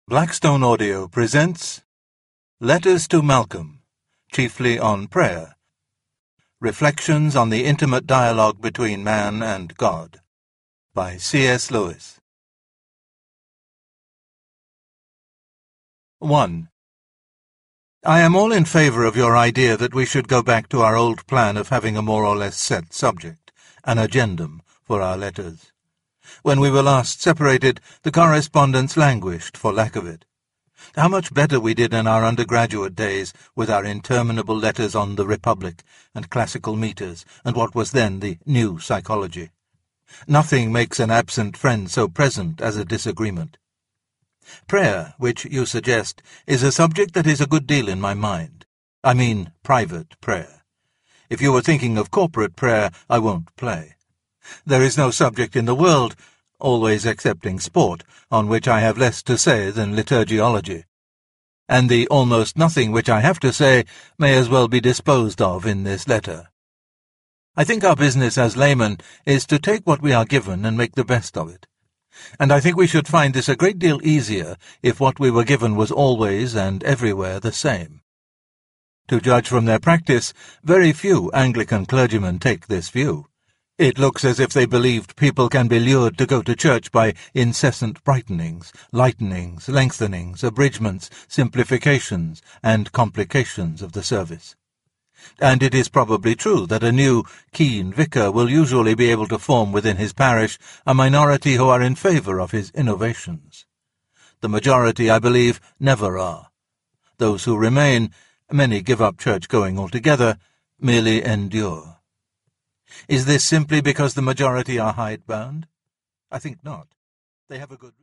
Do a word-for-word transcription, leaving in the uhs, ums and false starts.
Blackstone Audio presents Letters to Malcolm, chiefly on prayer. Reflections on the intimate dialogue between man and God, by C S Lewis. one. I am all in favour of your idea that we should go back to our old plan of having a more or less set subject, an agendum, for our letters. When we were last separated, the correspondence languished for lack of it. How much better we did in our undergraduate days with our interminable letters on the Republic and classical meters and what was then the new psychology. Nothing makes an absent friend so present as a disagreement. Prayer, which you suggest, is a subject that is a good deal in my mind. I mean private prayer. If you were thinking of corporate prayer, I won't play. There is no subject in the world, always excepting sport, on which I have less to say than liturgiology. And the almost nothing which I have to say may as well be disposed of in this letter. I think our business as laymen is to take what we are given and make the best of it. And I think we should find this a great deal easier if what we were given was always and everywhere the same. To judge from their practice, very few Anglican clergymen take this view. It looks as if they believed people can be lured to go to church by incessant brightenings, lightenings, lengthenings, abridgments, simplifications, and complications of the service. And it is probably true that a new, keen vicar will usually be able to form within his parish a minority who are in favour of his innovations. The majority, I believe, never are. Those who remain, many give up church-going altogether, merely endure. Is this simply because the majority are hidebound? I think not. They have a good